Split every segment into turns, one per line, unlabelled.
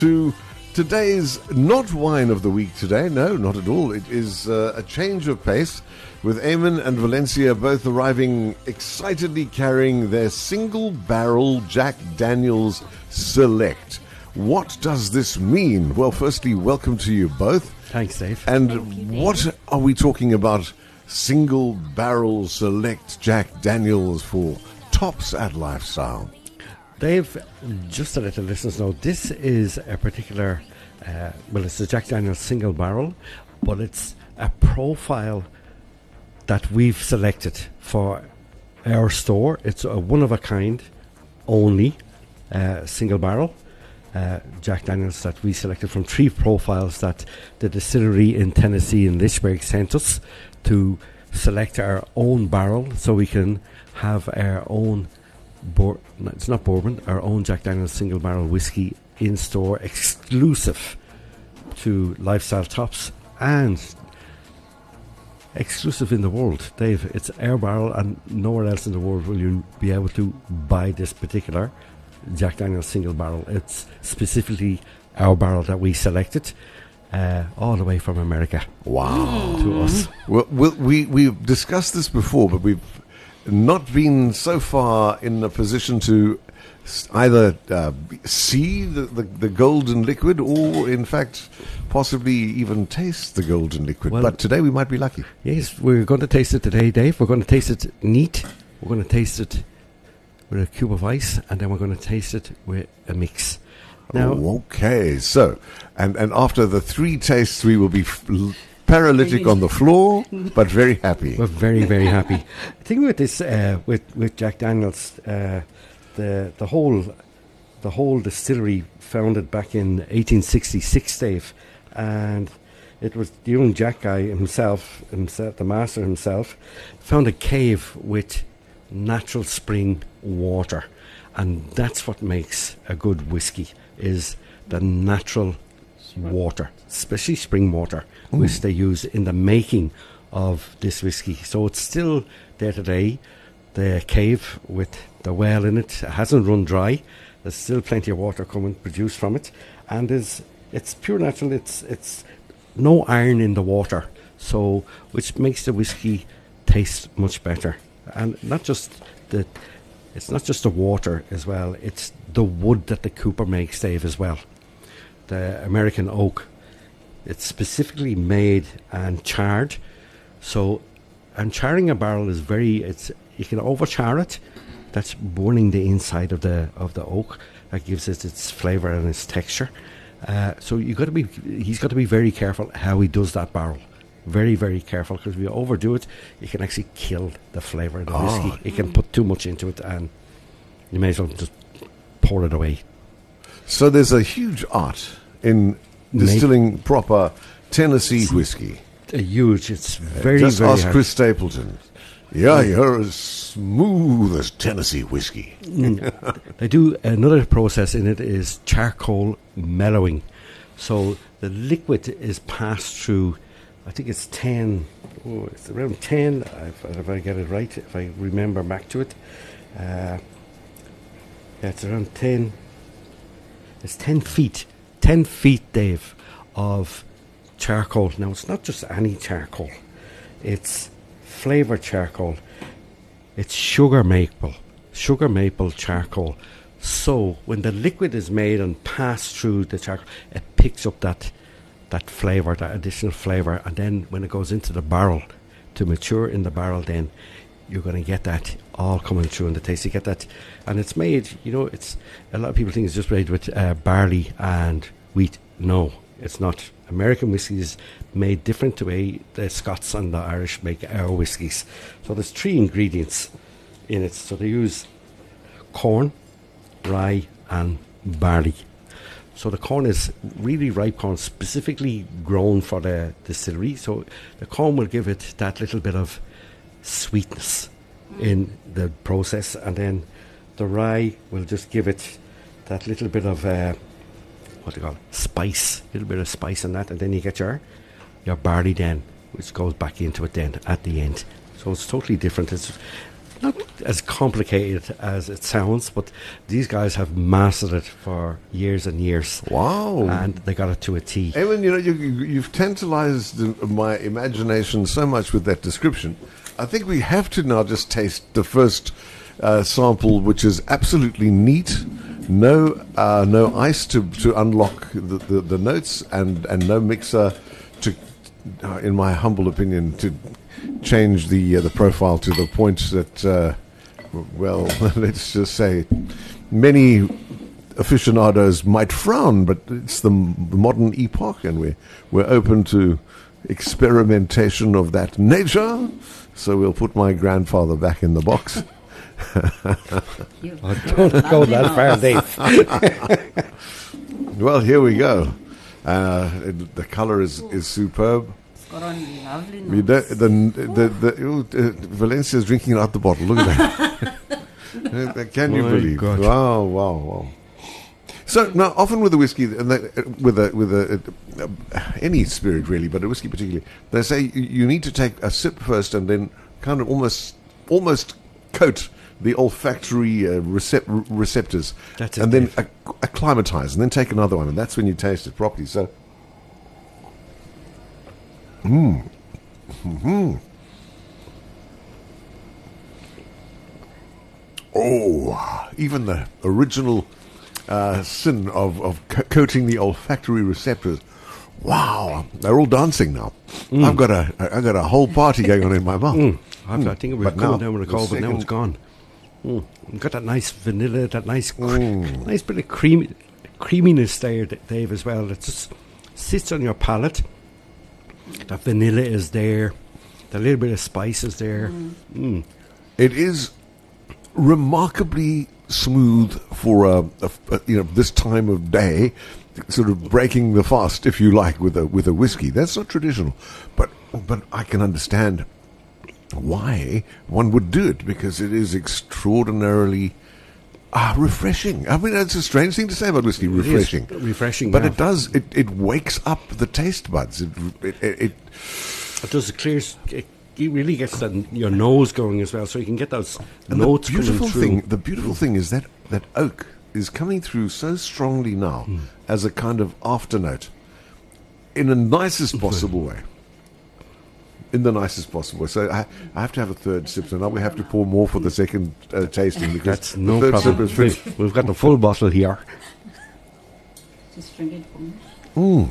To today's not wine of the week today. No, not at all. It is a change of pace with Eamon and Valencia both arriving excitedly carrying their single barrel Jack Daniel's Select. What does this mean? Well, firstly, welcome to you both.
Thanks, Dave.
And what are we talking about? Single barrel Select Jack Daniel's for tops at Lifestyle.
Dave, just to let the listeners know, this is a particular, it's a Jack Daniel's single barrel, but it's a profile that we've selected for our store. It's a one-of-a-kind only single barrel Jack Daniel's that we selected from 3 profiles that the distillery in Tennessee in Litchburg sent us to select our own barrel so we can have our own it's not bourbon, our own Jack Daniel's single barrel whiskey in store, exclusive to Lifestyle Tops and exclusive in the world. Dave, it's our barrel and nowhere else in the world will you be able to buy this particular Jack Daniel's single barrel. It's specifically our barrel that we selected all the way from America.
Wow.
To us.
Well, we've discussed this before, but we've not been so far in a position to either see the golden liquid or, in fact, possibly even taste the golden liquid. Well, but today we might be lucky.
Yes, we're going to taste it today, Dave. We're going to taste it neat. We're going to taste it with a cube of ice, and then we're going to taste it with a mix. Now,
okay, so, and after the 3 tastes, we will be paralytic on the floor, but very happy.
We're very, very happy. The thing with this, with Jack Daniel's, the whole distillery founded back in 1866, Dave, and it was the young Jack guy himself, the master himself, found a cave with natural spring water, and that's what makes a good whiskey, is the natural water, especially spring water, which they use in the making of this whiskey. So it's still there today, the cave with the well in it. It hasn't run dry. There's still plenty of water coming produced from it, and it's pure natural. It's no iron in the water, so which makes the whiskey taste much better. And it's not just the water as well, it's the wood that the cooper makes, Dave, as well. The American oak, it's specifically made and charred. So, and charring a barrel is you can over-char it. That's burning the inside of the oak. That gives it its flavour and its texture. So he's got to be very careful how he does that barrel. Very, very careful, because if you overdo it, you can actually kill the flavour of the whiskey. You can put too much into it, and you may as well just pour it away.
So there's a huge art in distilling proper Tennessee whiskey.
It's very,
just
very
ask
hard.
Chris Stapleton. Yeah, you're as smooth as Tennessee whiskey.
They do another process in it is charcoal mellowing. So the liquid is passed through, I think it's it's around 10, if I get it right, if I remember back to it. It's around 10. It's 10 feet. 10 feet, Dave, of charcoal. Now, it's not just any charcoal. It's flavoured charcoal. It's sugar maple charcoal. So, when the liquid is made and passed through the charcoal, it picks up that flavour, that additional flavour, and then when it goes into the barrel to mature in the barrel, then you're going to get that all coming through in the taste. You get that, and it's made, it's a lot of people think it's just made with barley and wheat. No, it's not. American whiskey is made different the way the Scots and the Irish make our whiskies. So there's 3 ingredients in it. So they use corn, rye and barley. So the corn is really ripe corn, specifically grown for the distillery. So the corn will give it that little bit of sweetness in the process, and then the rye will just give it that little bit of spice, a little bit of spice in that, and then you get your barley then, which goes back into it then at the end. So it's totally different. It's not as complicated as it sounds, but these guys have mastered it for years and years.
Wow.
And they got it to a T.
Eamon, you've tantalized my imagination so much with that description. I think we have to now just taste the first sample, which is absolutely neat. No ice to unlock the notes, and no mixer to, in my humble opinion, to change the profile to the point that, well, let's just say, many aficionados might frown, but it's the modern epoch, and we're open to experimentation of that nature. So we'll put my grandfather back in the box.
Don't go that far, Dave.
Well, here we go. The color is superb.
It's got on lovely
You
notes.
Valencia's drinking it out the bottle. Look at that. Can you
My
believe?
God.
Wow. So now, often with a whiskey, and with any spirit really, but a whiskey particularly, they say you need to take a sip first, and then kind of almost coat the olfactory receptors,
That's it,
and then
Dave.
acclimatize, and then take another one, and that's when you taste it properly. So, Oh, even the original sin of coating the olfactory receptors. Wow, they're all dancing now. I've got a whole party going on in my mouth.
I think it was
But
coming
now,
down with a
the
cold, but now
second-
it's gone. Got that nice vanilla, that nice nice bit of creaminess there, Dave, as well. It just sits on your palate. That vanilla is there. The little bit of spice is there.
It is remarkably smooth for this time of day, sort of breaking the fast, if you like, with a whiskey. That's not traditional, but I can understand why one would do it, because it is extraordinarily refreshing. I mean, it's a strange thing to say about whiskey, refreshing.
It is refreshing,
But
yeah.
it does. It wakes up the taste buds. It
It does. It clears. It really gets your nose going as well, so you can get those notes
the beautiful
coming through.
thing. The beautiful thing is that oak is coming through so strongly now as a kind of afternote, in the nicest possible way. In the nicest possible way. So I have to have a third sip, so now we have to pour more for the second tasting, because
That's no
the third
problem.
sip is finished.
We've got the full bottle here.
Just drink it for me.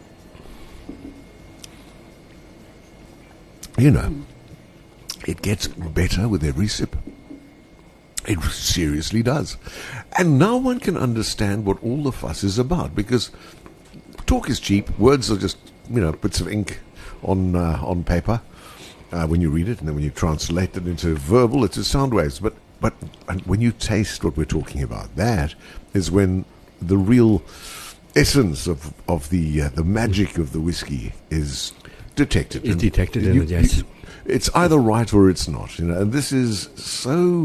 You know, it gets better with every sip. It seriously does. And now one can understand what all the fuss is about, because talk is cheap. Words are just, bits of ink on paper when you read it, and then when you translate it into verbal, it's just sound waves. But and when you taste what we're talking about, that is when the real essence of the magic of the whiskey is detected.
Is
And
detected in it, yes.
it's either right or it's not, and this is so.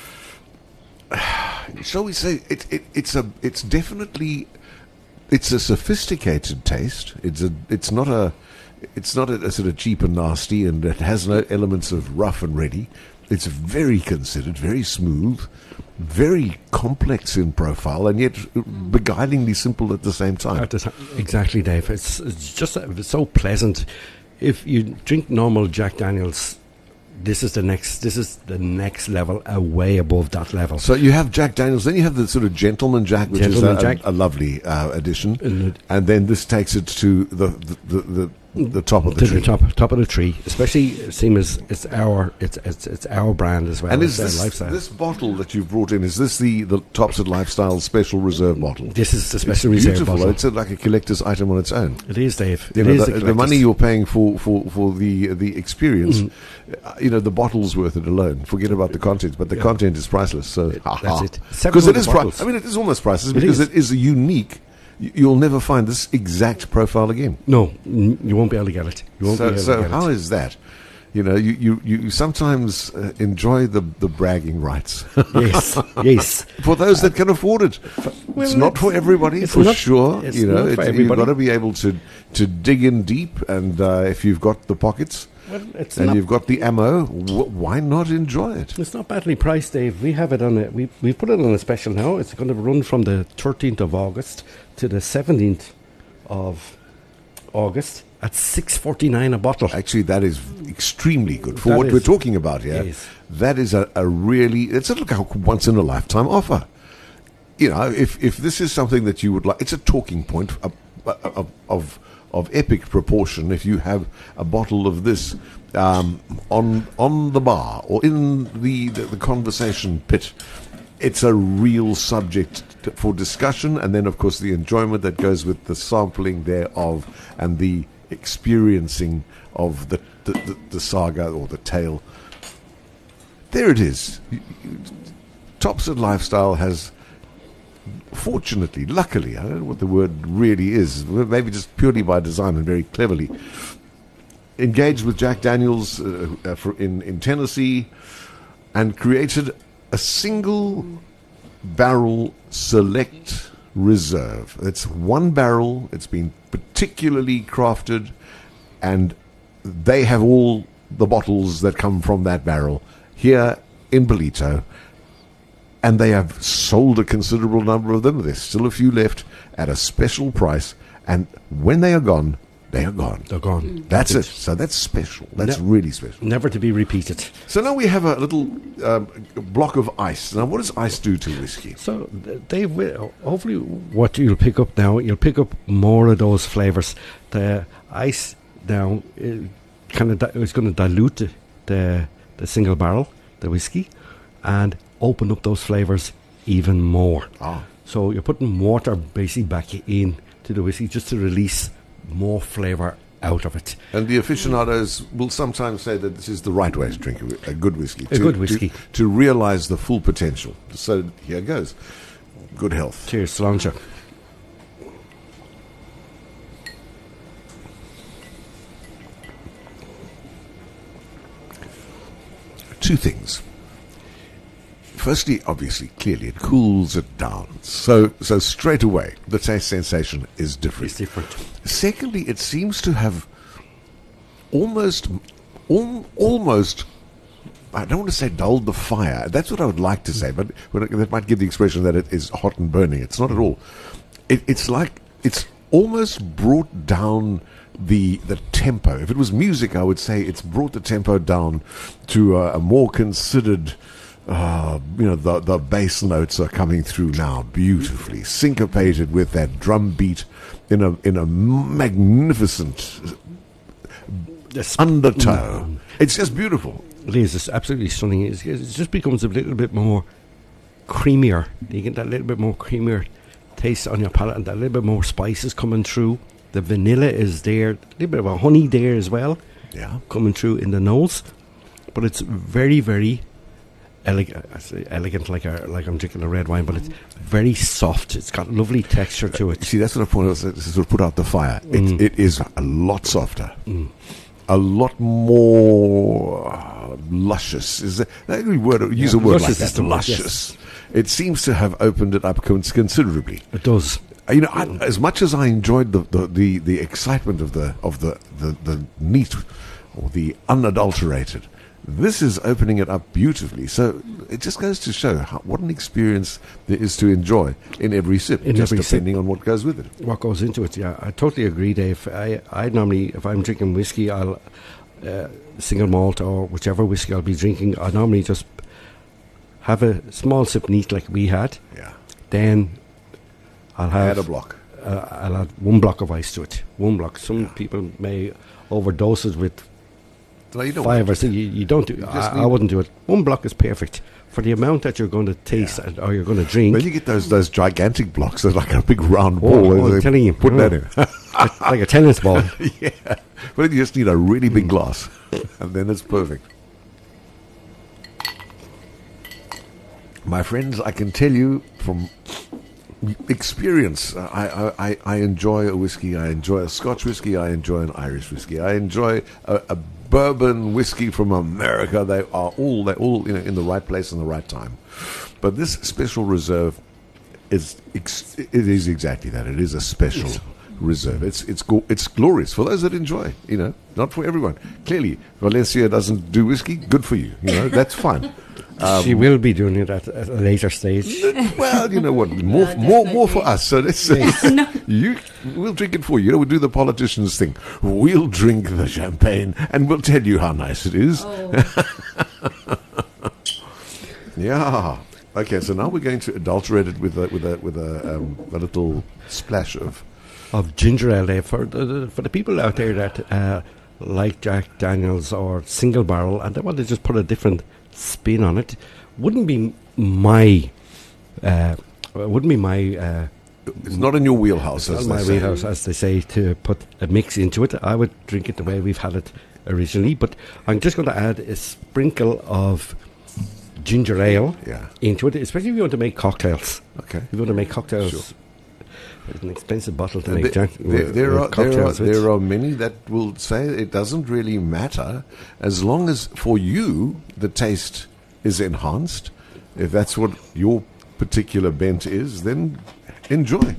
Shall we say it's definitely a sophisticated taste. It's not a sort of cheap and nasty, and it has no elements of rough and ready. It's very considered, very smooth, very complex in profile, and yet beguilingly simple at the same time.
Exactly, Dave. It's just it's so pleasant. If you drink normal Jack Daniels, this is the next level, way above that level.
So you have Jack Daniels, then you have the sort of Gentleman Jack, which
Gentleman
is
Jack.
a lovely addition, and then this takes it to the top of the
to
tree.
the top of the tree, especially seeing as it's our brand as well.
And
It's
is
our lifestyle.
this bottle that you've brought in, is this the Topsett Lifestyle Special Reserve bottle?
This is the special
It's
reserve
beautiful.
bottle.
It's like a collector's item on its own.
It is, Dave.
You
It
know,
is
the money you're paying for the experience, the bottle's worth it alone. Forget about the content, but the content is priceless. So
That's it.
Because it
700
is
bottles.
I mean, it is almost priceless,
It
because
is.
it is a unique. You'll never find this exact profile again.
No, you won't be able to get it. You won't be able to
So
get
how
it.
is that? You sometimes enjoy the bragging rights.
Yes.
For those that can afford it. It's not for everybody,
it's
for
not-
sure.
it's not for
You've
everybody.
got to be able to dig in deep, and if you've got the pockets,
Well, it's
and
not,
you've got the ammo, why not enjoy it?
it's not badly priced, Dave. We have it on a, we put it on a special now. It's going to run from the 13th of August to the 17th of August at $6.49 a bottle.
Actually, that is extremely good for
That
what
is-
we're talking about here.
Yes.
That is a really, it's a once in a lifetime offer. You know, if this is something that you would like, it's a talking point of epic proportion. If you have a bottle of this on the bar or in the conversation pit, it's a real subject for discussion, and then of course the enjoyment that goes with the sampling thereof and the experiencing of the saga or the tale. There it is. Topset Lifestyle has, fortunately, luckily, I don't know what the word really is, maybe just purely by design and very cleverly, engaged with Jack Daniels in Tennessee and created a single barrel select reserve. It's one barrel, it's been particularly crafted, and they have all the bottles that come from that barrel here in Ballito, and they have sold a considerable number of them. There's still a few left at a special price, and when they are gone, they are gone.
They're gone.
That's it. So that's special. That's really special.
Never to be repeated.
So now we have a little block of ice. Now, what does ice do to whiskey?
So, Dave, hopefully what you'll pick up now, you'll pick up more of those flavours. The ice now is going to dilute the single barrel, the whiskey, and open up those flavours even more.
Ah.
So you're putting water basically back in to the whiskey just to release more flavour out of it.
And the aficionados will sometimes say that this is the right way to drink a good whiskey.
Good whiskey.
To realise the full potential. So here goes. Good health.
Cheers, Solange.
Two things. Firstly, obviously, clearly, it cools it down. So straight away, the taste sensation is different.
It's different.
Secondly, it seems to have almost, I don't want to say dulled the fire. That's what I would like to say, but that might give the expression that it is hot and burning. It's not at all. It's like, it's almost brought down the tempo. If it was music, I would say it's brought the tempo down to a more considered. The bass notes are coming through now beautifully, syncopated with that drum beat in a magnificent undertow. It's just beautiful.
It is. It's absolutely stunning. It just becomes a little bit more creamier. You get that little bit more creamier taste on your palate, and that little bit more spices coming through. The vanilla is there, a little bit of a honey there as well, coming through in the nose. But it's very, very elegant, like I'm drinking a red wine, but it's very soft. It's got lovely texture to it.
See, that's what I point out. This is what put out the fire. It is a lot softer, a lot more luscious. Is that a word? Use a word like that. Luscious. Yes. It seems to have opened it up considerably.
It does.
You know, as much as I enjoyed the excitement of the neat or the unadulterated, this is opening it up beautifully. So it just goes to show what an experience there is to enjoy in every sip, depending on what goes with it.
What goes into it, yeah. I totally agree, Dave. I normally, if I'm drinking whiskey, I'll single malt or whichever whiskey I'll be drinking, I normally just have a small sip neat like we had.
Yeah.
Then I'll have...
Add a block.
I'll add 1 block of ice to it. 1 block. Some people may overdose it with...
No, you don't
5 or 6. You don't do. I wouldn't do it. 1 block is perfect for the amount that you're going to taste or you're going to drink.
Then you get those gigantic blocks. They're like a big round ball.
I'm telling you,
put that in
like a tennis ball.
Yeah, but you just need a really big glass, and then it's perfect. My friends, I can tell you from experience, I enjoy a whiskey. I enjoy a Scotch whiskey. I enjoy an Irish whiskey. I enjoy a bourbon whiskey from America. They are all in the right place and the right time. But this special reserve is exactly that. It is a special Reserve. It's glorious for those that enjoy. Not for everyone. Clearly, Valencia doesn't do whiskey. Good for you. That's fine.
She will be doing it at a later stage.
Well, you know what? More for us. So we'll drink it for you. We'll do the politicians thing. We'll drink the champagne and we'll tell you how nice it is.
Oh.
Yeah. Okay. So now we're going to adulterate it with a little splash of
ginger ale there for the people out there that like Jack Daniels or single barrel and they want to just put a different spin on it. Wouldn't be my
it's not in your wheelhouse,
as they say, to put a mix into it. I would drink it the way we've had it originally, but I'm just going to add a sprinkle of ginger ale into it, especially if you want to make cocktails.
Okay.
If you want to make cocktails. Sure. It's an expensive bottle to make
cocktails with. There are many that will say it doesn't really matter as long as for you the taste is enhanced. If that's what your particular bent is, then enjoy.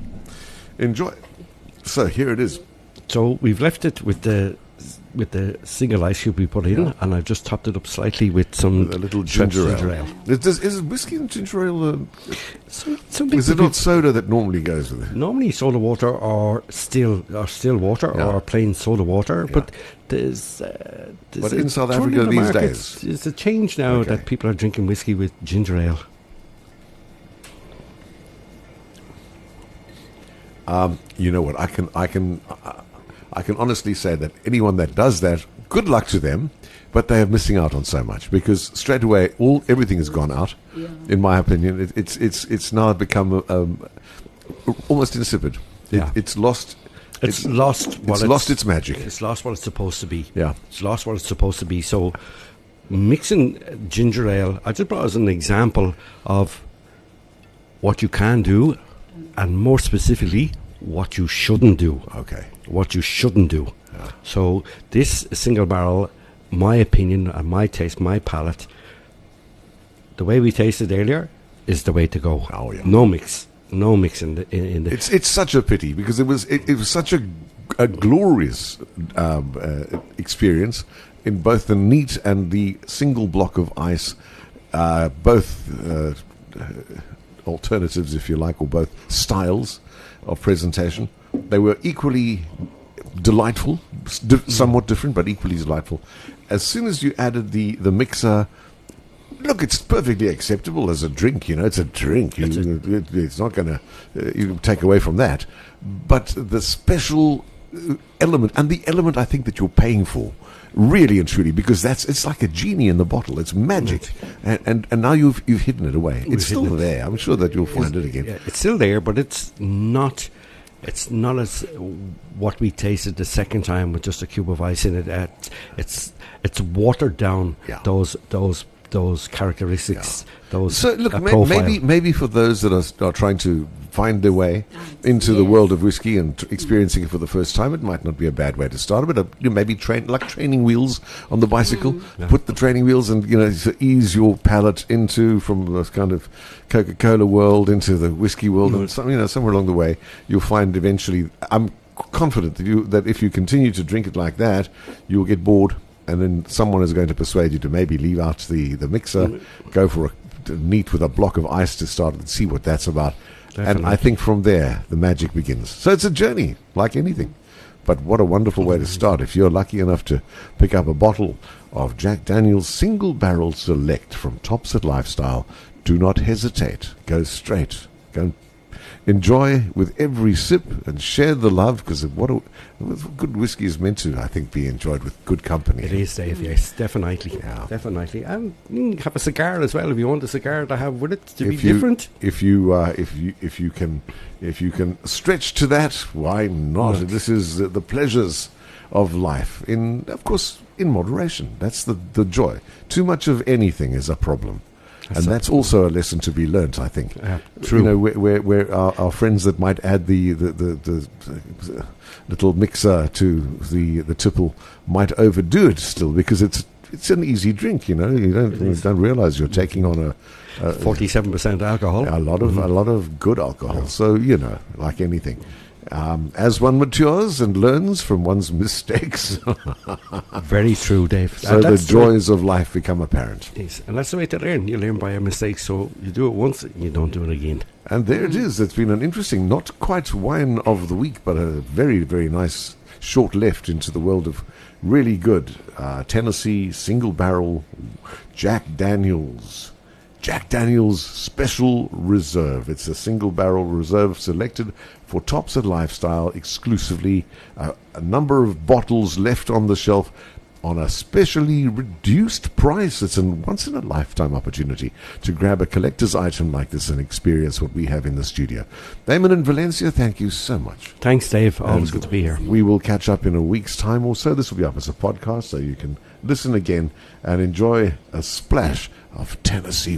So here it is.
So we've left it with the single ice cube we put in, and I've just topped it up slightly with a
little ginger ale. Is whiskey and ginger ale? Is it not soda that normally goes with it?
Normally, soda water or still water or plain soda water, but there's
but in South Africa these days,
there's a change now that people are drinking whiskey with ginger ale.
You know what? I can honestly say that anyone that does that, good luck to them, but they are missing out on so much because straight away everything has gone out. Yeah. In my opinion, it's now become almost insipid. It's lost. It's lost its magic.
It's lost what it's supposed to be.
Yeah,
it's lost what it's supposed to be. So mixing ginger ale, I just brought as an example of what you can do, and more specifically, what you shouldn't do.
Okay.
What you shouldn't do. Yeah. So this single barrel, my opinion and my taste, my palate, the way we tasted earlier is the way to go.
Oh yeah.
No mix in the.
It's such a pity because it was such a glorious experience in both the neat and the single block of ice, both alternatives, if you like, or both styles of presentation. They were equally delightful, somewhat different, but equally delightful. As soon as you added the mixer, look, it's perfectly acceptable as a drink. It's a drink. It's not going to you take away from that. But the special element, and the element I think that you're paying for, really and truly, because it's like a genie in the bottle. It's magic, and now you've hidden it away. It's still there. I'm sure that you'll find it again.
Yeah, it's still there, but it's not. It's not as what we tasted the second time with just a cube of ice in it. It's watered down. Yeah. Those characteristics. Yeah. Those
so look,
profile.
maybe for those that are trying to find their way into the world of whiskey and experiencing it for the first time, it might not be a bad way to start. But maybe training wheels on the bicycle. Yeah. Put the training wheels and to ease your palate from this kind of Coca-Cola world into the whiskey world, and somewhere along the way you'll find eventually. I'm confident that if you continue to drink it like that, you'll get bored. And then someone is going to persuade you to maybe leave out the mixer, go for a neat with a block of ice to start and see what that's about. Definitely. And I think from there, the magic begins. So it's a journey, like anything. But what a wonderful way to start. If you're lucky enough to pick up a bottle of Jack Daniel's Single Barrel Select from Topset Lifestyle, do not hesitate. Go straight. Go and enjoy with every sip and share the love, because good whiskey is meant to, I think, be enjoyed with good company.
It is, Dave. Yes, definitely, definitely. And you can have a cigar as well if you want a cigar to have with it to be different.
If you can stretch to that, why not? Right. This is the pleasures of life, of course, in moderation. That's the joy. Too much of anything is a problem. And that's also a lesson to be learnt, I think.
True.
Where our friends that might add the little mixer to the tipple might overdo it still, because it's an easy drink. You don't realize you're taking on a
47% alcohol.
A lot of good alcohol. So like anything, As one matures and learns from one's mistakes,
Very true, Dave.
so
And
the
that's
joys of life become apparent.
Yes, and that's the way to learn. You learn by a mistake, so you do it once, you don't do it again.
And there it is. It's been an interesting, not quite wine of the week, but a very, very nice short left into the world of really good Tennessee single barrel Jack Daniels. Jack Daniels Special Reserve. It's a single barrel reserve selected for Tops at Lifestyle exclusively. A number of bottles left on the shelf on a specially reduced price. It's a once-in-a-lifetime opportunity to grab a collector's item like this and experience what we have in the studio. Damon and Valencia, thank you so much.
Thanks, Dave. Always
And
good to be here.
We will catch up in a week's time or so. This will be up as a podcast, so you can listen again and enjoy a splash of Tennessee